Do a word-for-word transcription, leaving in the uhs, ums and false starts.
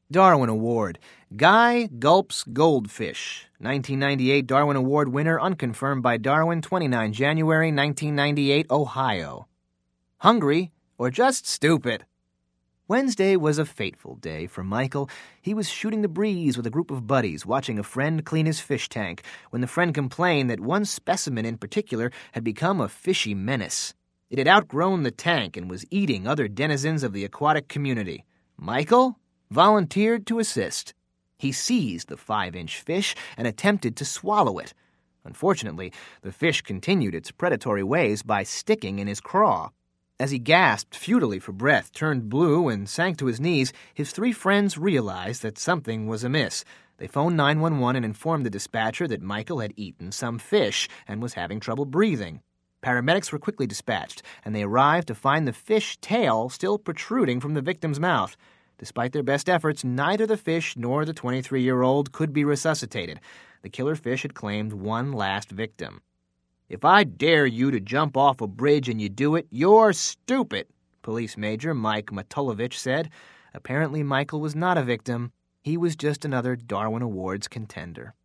Darwin Award. Guy gulps goldfish. nineteen ninety-eight Darwin Award winner unconfirmed by Darwin, the twenty-ninth of January, nineteen ninety-eight, Ohio. Hungry or just stupid? Wednesday was a fateful day for Michael. He was shooting the breeze with a group of buddies, watching a friend clean his fish tank, when the friend complained that one specimen in particular had become a fishy menace. It had outgrown the tank and was eating other denizens of the aquatic community. Michael volunteered to assist. He seized the five-inch fish and attempted to swallow it. Unfortunately, the fish continued its predatory ways by sticking in his craw. As he gasped futilely for breath, turned blue, and sank to his knees, his three friends realized that something was amiss. They phoned nine one one and informed the dispatcher that Michael had eaten some fish and was having trouble breathing. Paramedics were quickly dispatched, and they arrived to find the fish tail still protruding from the victim's mouth. Despite their best efforts, neither the fish nor the twenty-three-year-old could be resuscitated. The killer fish had claimed one last victim. "If I dare you to jump off a bridge and you do it, you're stupid," Police Major Mike Matulovich said. Apparently, Michael was not a victim. He was just another Darwin Awards contender.